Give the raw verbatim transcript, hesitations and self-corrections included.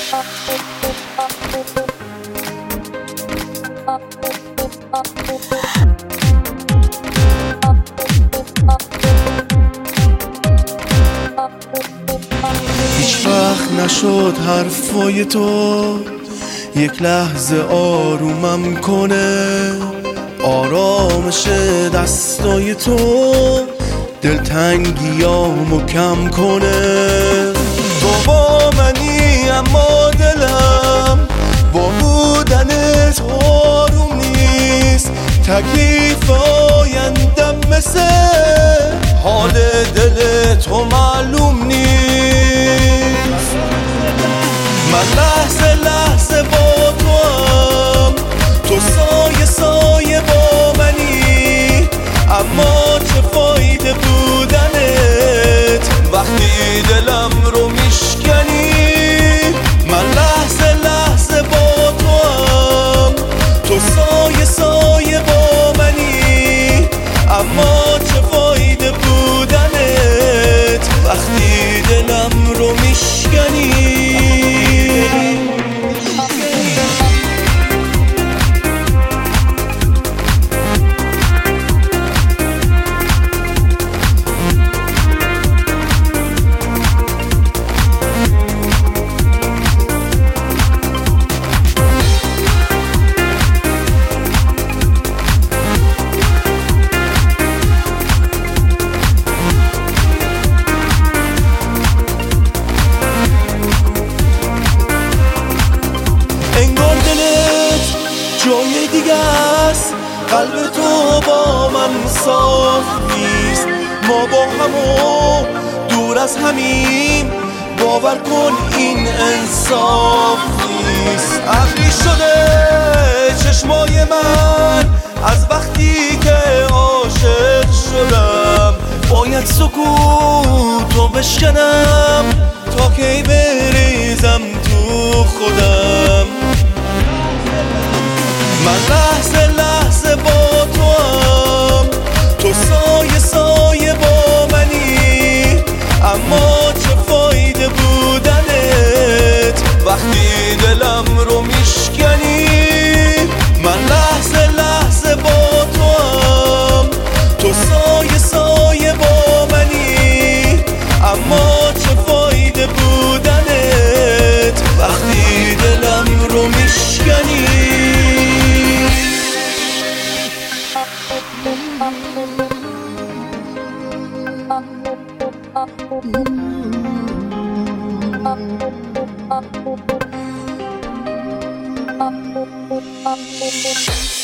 هیچ وقت نشد حرفای تو یک لحظه آرومم کنه، آرامش دستای تو دلتنگیامو کم کنه. تو با منی اما دلم با بودنت آروم نیست، تکلیف آیندم مثل حال دل تو معلوم نیست. من لحظه لحظه با تو هم، تو سایه سایه با منی، اما چه فایده بودنت وقتی دلم رو میشکنی. من لحظه لحظه با تو هم، تو سایه سایه با منی، اما چه فایده بودنت وقتی دلم رو میشکنی. انگار دلت جای دیگه است، قلب تو با من صاف نیست. ما با هم و دور از همین، باور کن این انصاف نیست. ابری شده چشمای من از وقتی که عاشق شدم، باید سکوتو بشکنم تا کی بریزم تو خودم. من لحظه لحظه با تو هم، تو سایه سایه با منی، اما چه فایده بودنت وقتی دلم رو میشکنی. من لحظه لحظه با تو هم، تو سایه سایه با منی، اما چه فایده بودنت وقتی دلم رو میشکنی. Thank you.